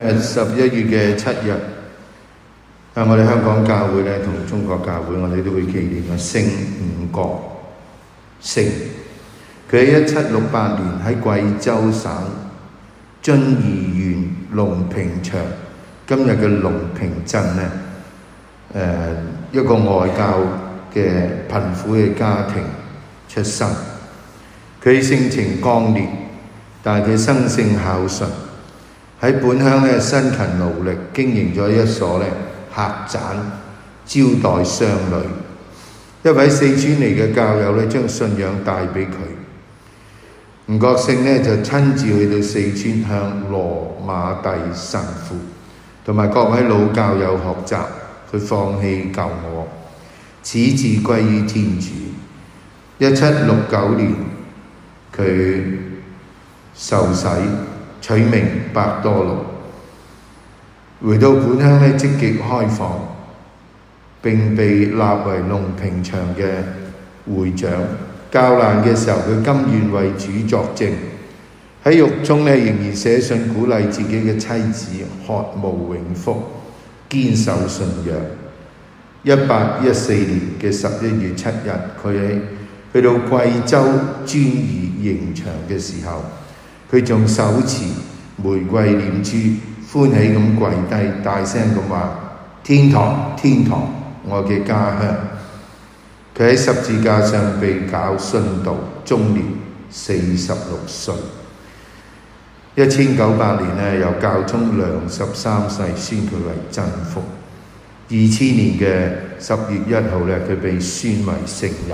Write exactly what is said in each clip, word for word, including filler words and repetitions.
誒十一月嘅七日，啊，我哋香港教會咧同中國教會，我哋都會紀念嘅聖五國聖。佢喺一七六八年喺貴州省遵義縣龍平場，今日嘅龍平鎮咧，誒、呃、一個外教嘅貧苦嘅家庭出生。佢性情剛烈，但係佢生性孝順。喺本鄉咧辛勤勞力，經營咗一所咧客棧，招待商旅。一位四川嚟嘅教友咧，將信仰帶俾佢。吳國勝咧就親自去到四川，向羅馬弟神父同埋各位老教友學習，佢放棄舊我，始志歸於天主。一七六九年，佢受洗。取名伯多祿，回到本鄉咧積極開放，並被立為龍平場嘅會長。較難嘅時候，佢甘願為主作證。喺獄中咧，仍然寫信鼓勵自己嘅妻子渴慕永福，堅守信仰。一八一四年嘅十一月七日，佢喺去到貴州遵義刑場嘅時候，佢仲手持玫瑰念珠，歡喜咁跪低，大聲咁話：天堂，天堂，我嘅家鄉。佢喺十字架上被絞殉道，終年四十六歲。一千九百年呢，由教宗良十三世宣佢為真福。二千年嘅十月一號呢，佢被宣為聖人。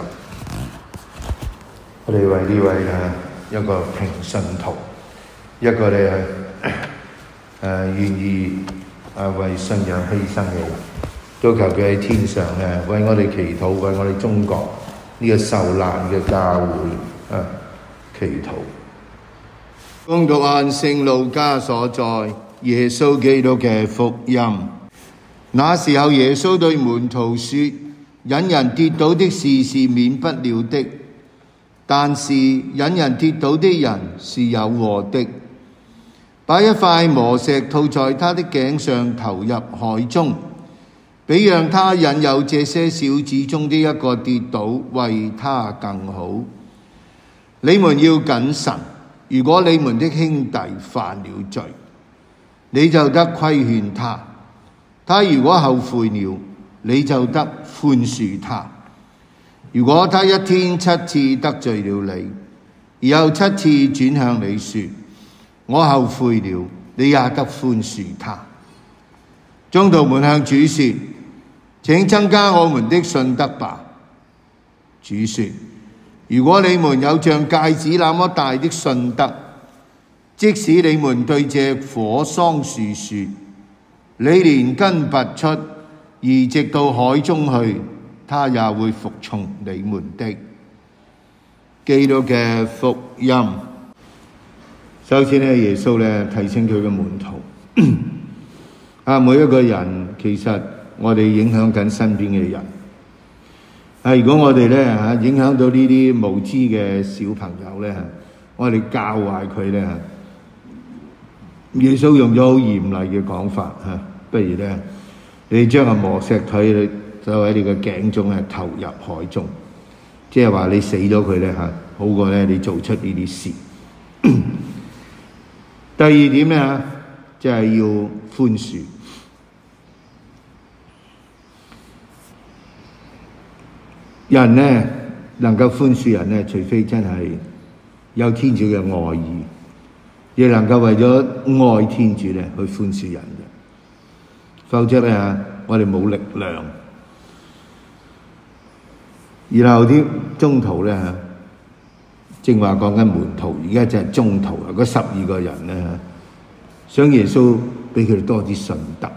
我哋為呢位啊一個平信徒，一個咧誒願意啊為信仰犧牲嘅人，都求佢喺天上咧為我哋祈禱，為我哋中國呢個受難嘅教會啊祈禱。恭讀按聖路加所載耶穌基督嘅福音。那時候耶穌對門徒說：引人跌倒的事是免不了的，但是引人跌倒的人是有禍的。把一塊磨石套在他的頸上，投入海中，比讓他引誘這些小子中的一個跌倒，為他更好。你們要謹慎，如果你們的兄弟犯了罪，你就得規勸他；他如果後悔了，你就得寬恕他。如果他一天七次得罪了你，而後七次轉向你說：我後悔了，你也得寬恕他。宗徒們向主說：請增加我們的信德吧。主說：如果你們有像芥子那麼大的信德，即使你們對這棵桑樹說：你連根拔出，移植到海中去，他也會服從你們的。基督嘅福音。首先咧，耶穌咧提醒佢嘅門徒，啊，每一個人其實我哋影響緊身邊嘅人。啊，如果我哋咧嚇影響到呢啲無知嘅小朋友咧，我哋教壞佢咧，耶穌用咗好嚴厲嘅講法嚇，不如咧你將個磨石腿就喺你個頸中咧投入海中，即係話你死咗佢咧嚇，好過咧你做出呢啲事。第二點咧，就係要寬恕。人咧能夠寬恕人咧，除非真係有天主嘅愛意，亦能夠為咗愛天主咧去寬恕人嘅。否則咧，我哋冇力量。然後啲宗徒咧，正話講緊門徒，而家就係宗徒啊！嗰十二個人咧，想耶穌俾佢哋多啲信德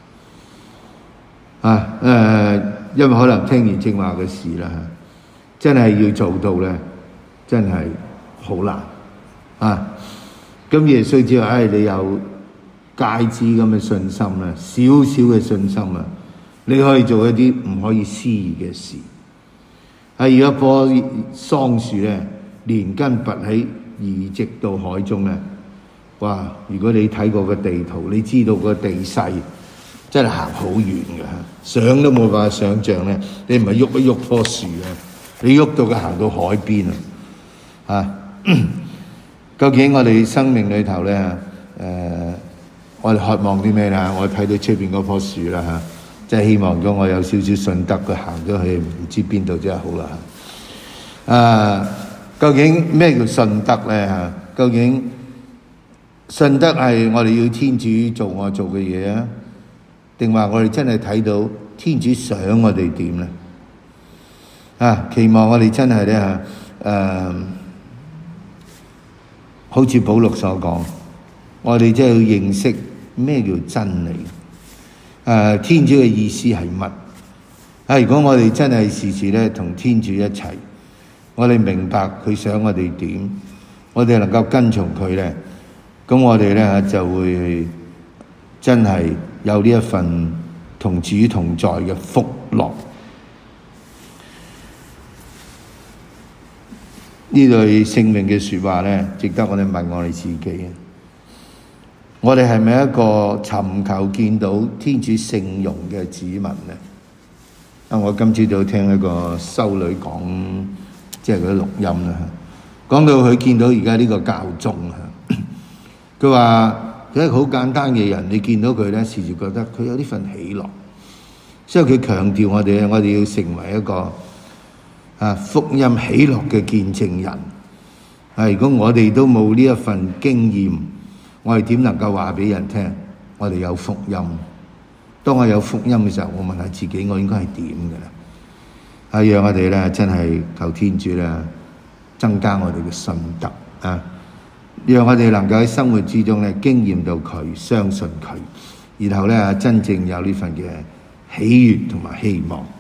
啊！誒、呃，因為可能聽完正話嘅事啦，真係要做到咧，真係好難啊！咁耶穌只話：唉、哎，你有芥子咁嘅信心啦，少少嘅信心啊，你可以做一啲唔可以思議嘅事。係如果棵桑樹咧，連根拔起，移植到海中咧， 哇！如果你睇過個地圖，你知道個地勢真係行好遠嘅，想都冇辦法想像咧。你唔係喐一喐棵樹啊，你喐到佢行到海邊啊！啊，究竟我哋生命裏頭咧，誒、呃，我哋渴望啲咩啦？我睇到出邊嗰棵樹啦嚇，即係希望如果我有少少信德，佢行咗去唔知邊度真係好啦。啊，究竟咩叫信德咧嚇？究竟信德係我哋要天主做我做嘅嘢啊，定話我哋真係睇到天主想我哋點咧？啊，期望我哋真係咧嚇，誒，好似保祿所講，我哋真係要認識咩叫真理。誒，天主嘅意思係乜？啊，如果我哋真係時時咧同天主一齊，我哋明白佢想我哋點，我哋能夠跟從佢咧，咁我哋咧就會真係有呢一份同主同在嘅福樂。呢類聖命嘅説話咧，值得我哋問我哋自己。我哋係咪一個尋求見到天主聖容嘅子民咧？啊，我今朝早聽一個修女講，即係嗰啲錄音啦，講到佢見到而家呢個教宗啊，佢話佢係一個好簡單嘅人，你見到佢咧，時時覺得佢有呢份喜樂，所以佢強調我哋，我哋要成為一個啊福音喜樂嘅見證人。啊，如果我哋都冇呢一份經驗，我哋點能夠話俾人聽我哋有福音？當我有福音嘅時候，我問下自己，我應該係點嘅咧？啊，讓我哋咧真係求天主咧增加我哋嘅信德啊，讓我哋能夠喺生活之中咧經驗到佢，相信佢，然後咧真正有呢份嘅喜悅同埋希望。